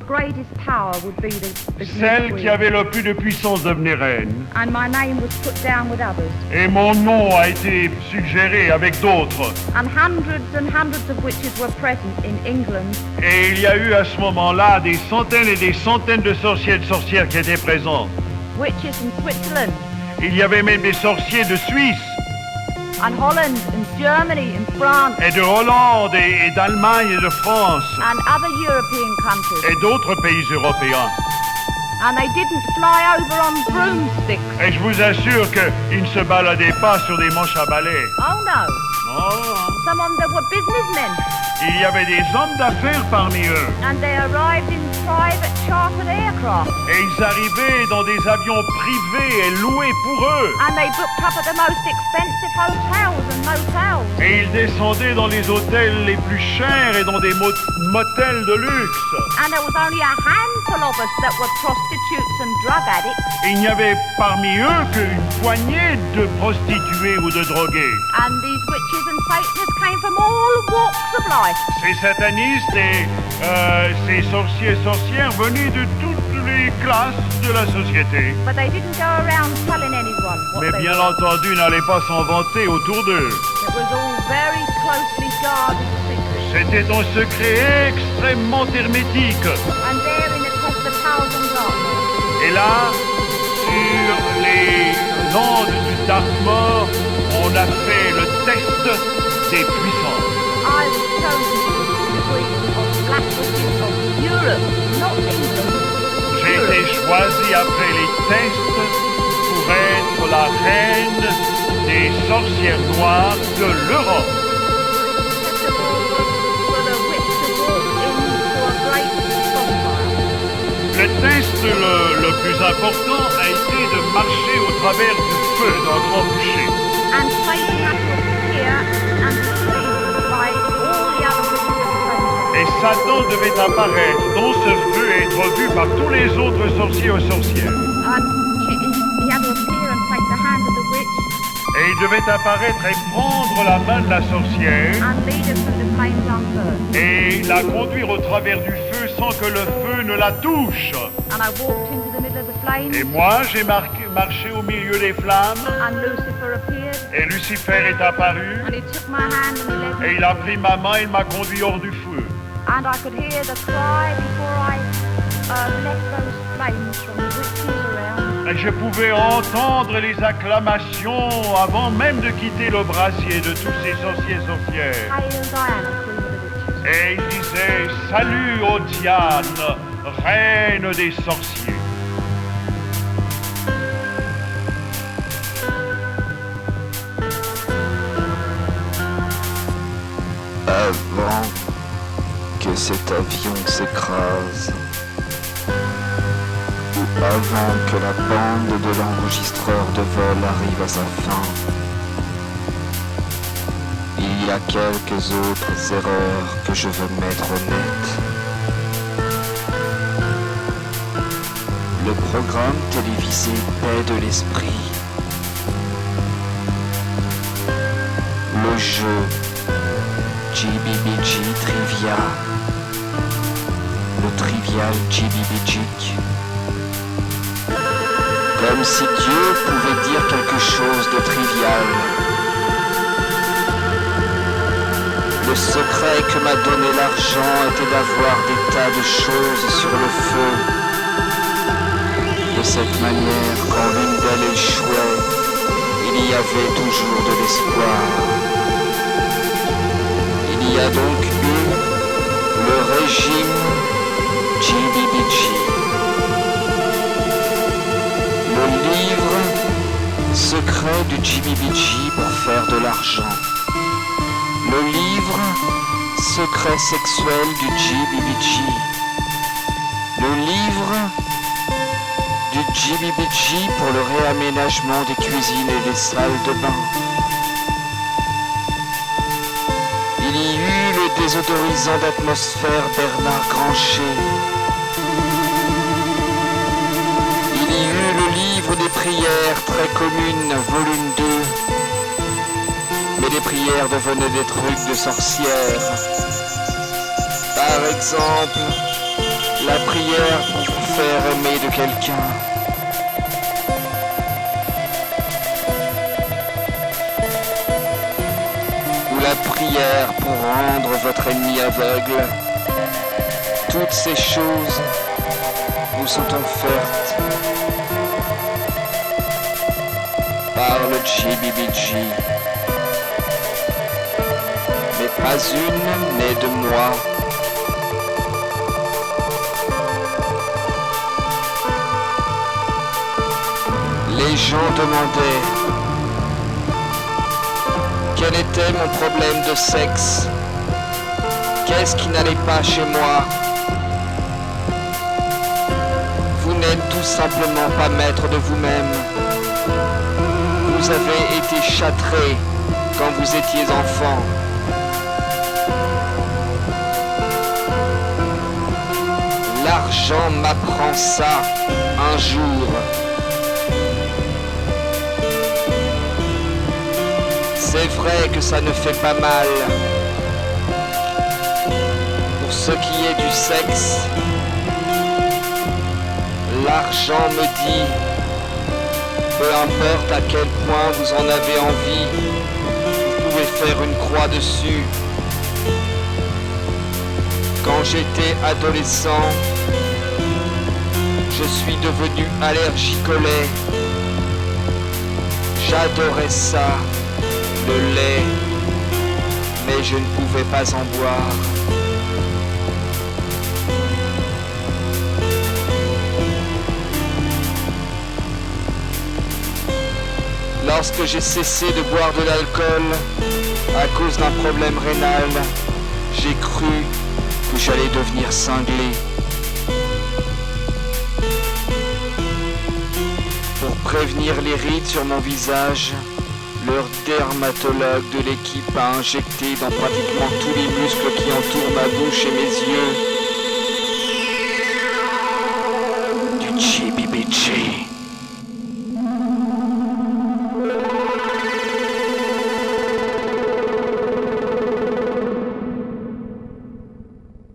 greatest power would be the Celle qui avait le plus de puissance devenait reine. And my name was put down with others. Et mon nom a été suggéré avec d'autres. And hundreds of witches were present in England. Et il y a eu à ce moment-là des centaines et des centaines de sorciers et de sorcières qui étaient présents. Witches in Switzerland. Il y avait même des sorciers de Suisse. And Holland and Germany and France. Et de Hollande et d'Allemagne et de France. And other European countries. Et d'autres pays européens. And they didn't fly over on broomsticks. Et je vous assure qu'ils ne se baladaient pas sur des manches à balai. Oh no. Non. Some of them were businessmen. Il y avait des hommes d'affaires parmi eux. And they arrived in private chartered aircraft. Et ils arrivaient dans des avions privés et loués pour eux. And they booked up at the most expensive hotels and motels. Et ils descendaient dans les hôtels les plus chers et dans des motels de luxe. And there was only a handful of us that were prostitutes and drug addicts. Et il n'y avait parmi eux qu'une poignée de prostituées ou de drogués. And these witches and Satanists came from all walks of life. Ces satanistes et ces sorciers et sorcières venus de toutes les classes de la société. But they didn't go around telling anyone what Mais they bien were. entendu, n'allaient pas s'en vanter autour d'eux. It was all very closely guarded secret. C'était un secret extrêmement hermétique. And there in the top of the towers and glass. Et là, sur les ondes du Dartmoor, on a fait le test des puissances. I was chosen to be the queen of black witches of Europe, not England. J'ai été choisi après les tests pour être la reine des sorcières noires de l'Europe. First of all, for the witch to walk into a great bonfire. Le test le plus important a été de marcher au travers du feu d'un grand bûcher. And Satan had to appear and be seen by all the other witches of the country. Et Satan devait apparaître dans ce feu et être vu par tous les autres sorciers et sorcières. And he had to appear and take the hand of the witch Et il devait apparaître et prendre la main de la sorcière and lead her through the flames unburned. et la conduire au travers du feu sans que le feu ne la touche. And I walked into the middle of the flames, Et moi, j'ai marché au milieu des flammes and Lucifer appeared, et Lucifer est apparu and he took my hand and he led me. et il a pris ma main et il m'a conduit hors du feu. And I could hear the cry before I left those flames from the witches around. Et je pouvais entendre les acclamations avant même de quitter le brasier de tous ces sorciers et sorcières. Hail Diana, queen of the witches. Et il disait « Salut, ô Diane, reine des sorciers ». Avant que cet avion s'écrase, ou avant que la bande de l'enregistreur de vol arrive à sa fin, il y a quelques autres erreurs que je veux mettre net. Le programme télévisé Paix de l'Esprit, le jeu GBBG Trivia, le trivial GBBG, comme si Dieu pouvait dire quelque chose de trivial. Le secret que m'a donné l'argent était d'avoir des tas de choses sur le feu. De cette manière, quand l'une d'elles échouait, il y avait toujours de l'espoir. Il y a donc eu le régime GBBG. Le livre secret du GBBG pour faire de l'argent. Le livre secret sexuel du GBBG. Le livre du GBBG pour le réaménagement des cuisines et des salles de bain. Il y eut le désodorisant d'atmosphère Bernard Grancher. Il y eut le livre des prières très communes, volume 2. Mais les prières devenaient des trucs de sorcières. Par exemple, La prière pour vous faire aimer de quelqu'un. Ou la prière pour rendre votre ennemi aveugle. Toutes ces choses vous sont offertes par le GBBG. Mais pas une n'est de moi. Les gens demandaient quel était mon problème de sexe. Qu'est-ce qui n'allait pas chez moi? Vous n'êtes tout simplement pas maître de vous-même. Vous avez été châtré quand vous étiez enfant. L'argent m'apprend ça un jour. C'est vrai que ça ne fait pas mal. Pour ce qui est du sexe, l'argent me dit, peu importe à quel point vous en avez envie, vous pouvez faire une croix dessus. Quand j'étais adolescent, je suis devenu allergique au lait. J'adorais ça, le lait, mais je ne pouvais pas en boire. Lorsque j'ai cessé de boire de l'alcool à cause d'un problème rénal, j'ai cru que j'allais devenir cinglé. Pour prévenir les rides sur mon visage, leur dermatologue de l'équipe a injecté dans pratiquement tous les muscles qui entourent ma bouche et mes yeux